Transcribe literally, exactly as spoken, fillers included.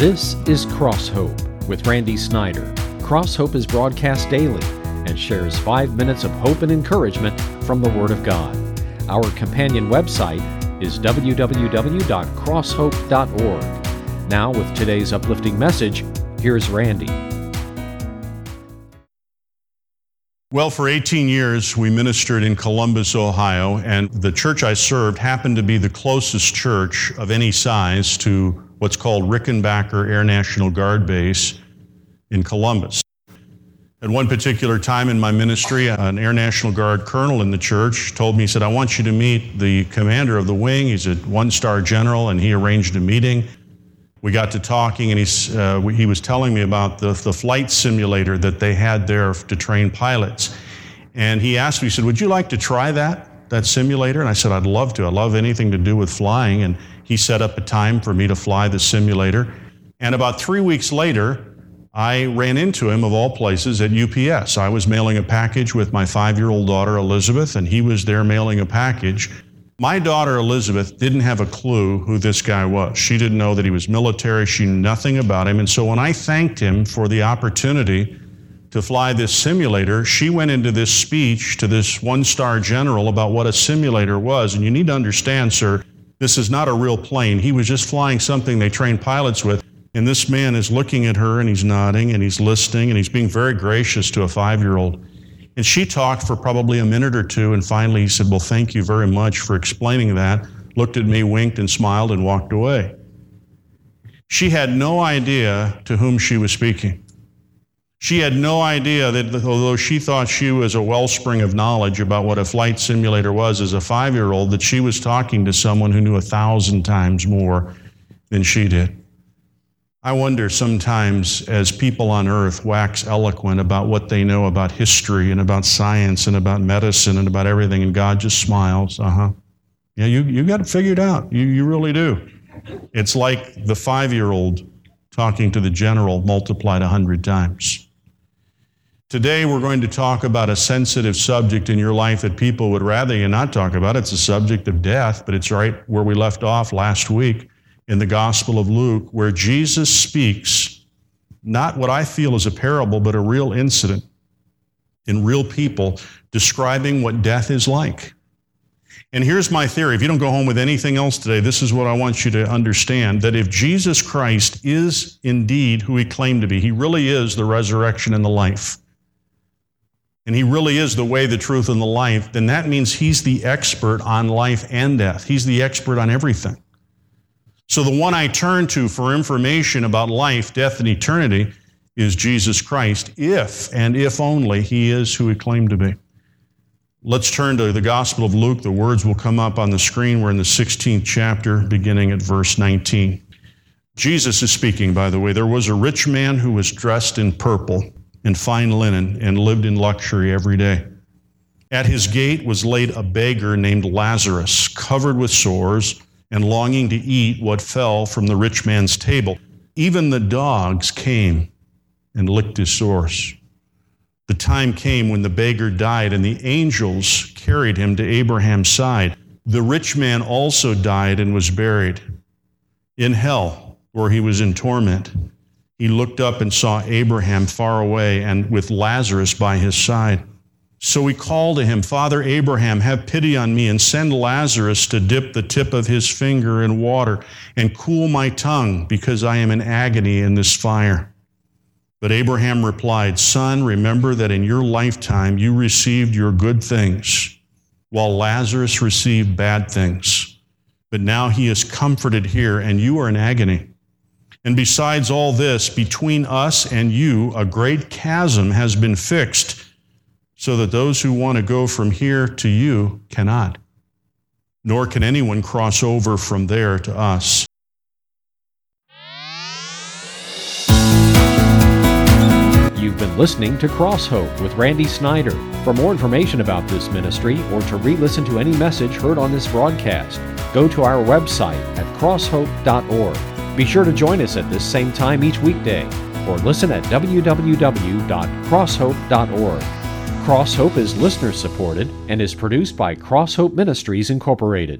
This is Cross Hope with Randy Snyder. Cross Hope is broadcast daily and shares five minutes of hope and encouragement from the Word of God. Our companion website is w w w dot cross hope dot org. Now, with today's uplifting message, here's Randy. Well, for eighteen years, we ministered in Columbus, Ohio, and the church I served happened to be the closest church of any size to what's called Rickenbacker Air National Guard Base in Columbus. At one particular time in my ministry, an Air National Guard colonel in the church told me, he said, I want you to meet the commander of the wing. He's a one-star general, and he arranged a meeting. We got to talking, and he's, uh, he was telling me about the, the flight simulator that they had there to train pilots. And he asked me, he said, would you like to try that, that simulator? And I said, I'd love to. I love anything to do with flying. And he set up a time for me to fly the simulator. And about three weeks later, I ran into him, of all places, at U P S. I was mailing a package with my five-year-old daughter, Elizabeth, and he was there mailing a package. My daughter, Elizabeth, didn't have a clue who this guy was. She didn't know that he was military. She knew nothing about him. And so when I thanked him for the opportunity to fly this simulator, she went into this speech to this one-star general about what a simulator was. And you need to understand, sir, this is not a real plane. He was just flying something they train pilots with. And this man is looking at her, and he's nodding, and he's listening, and he's being very gracious to a five-year-old. And she talked for probably a minute or two, and finally he said, well, thank you very much for explaining that, looked at me, winked, and smiled, and walked away. She had no idea to whom she was speaking. She had no idea that although she thought she was a wellspring of knowledge about what a flight simulator was as a five-year-old, that she was talking to someone who knew a thousand times more than she did. I wonder sometimes, as people on earth wax eloquent about what they know about history and about science and about medicine and about everything, and God just smiles, uh-huh. Yeah, you, you got it figured out. You, you really do. It's like the five-year-old talking to the general multiplied a hundred times. Today, we're going to talk about a sensitive subject in your life that people would rather you not talk about. It's a subject of death, but it's right where we left off last week in the Gospel of Luke, where Jesus speaks not what I feel is a parable, but a real incident in real people describing what death is like. And here's my theory. If you don't go home with anything else today, this is what I want you to understand, that if Jesus Christ is indeed who he claimed to be, he really is the resurrection and the life, and he really is the way, the truth, and the life, then that means he's the expert on life and death. He's the expert on everything. So the one I turn to for information about life, death, and eternity is Jesus Christ, if and if only he is who he claimed to be. Let's turn to the Gospel of Luke. The words will come up on the screen. We're in the sixteenth chapter, beginning at verse nineteen. Jesus is speaking, by the way. There was a rich man who was dressed in purple and fine linen and lived in luxury every day. At his gate was laid a beggar named Lazarus, covered with sores, and longing to eat what fell from the rich man's table. Even the dogs came and licked his sores. The time came when the beggar died, and the angels carried him to Abraham's side. The rich man also died and was buried. In hell, where he was in torment, he looked up and saw Abraham far away and with Lazarus by his side. So he called to him, Father Abraham, have pity on me and send Lazarus to dip the tip of his finger in water and cool my tongue, because I am in agony in this fire. But Abraham replied, Son, remember that in your lifetime you received your good things, while Lazarus received bad things. But now he is comforted here, and you are in agony. And besides all this, between us and you, a great chasm has been fixed, so that those who want to go from here to you cannot, nor can anyone cross over from there to us. You've been listening to Cross Hope with Randy Snyder. For more information about this ministry or to re-listen to any message heard on this broadcast, go to our website at cross hope dot org. Be sure to join us at this same time each weekday, or listen at w w w dot cross hope dot org. Cross Hope is listener-supported and is produced by Cross Hope Ministries, Incorporated.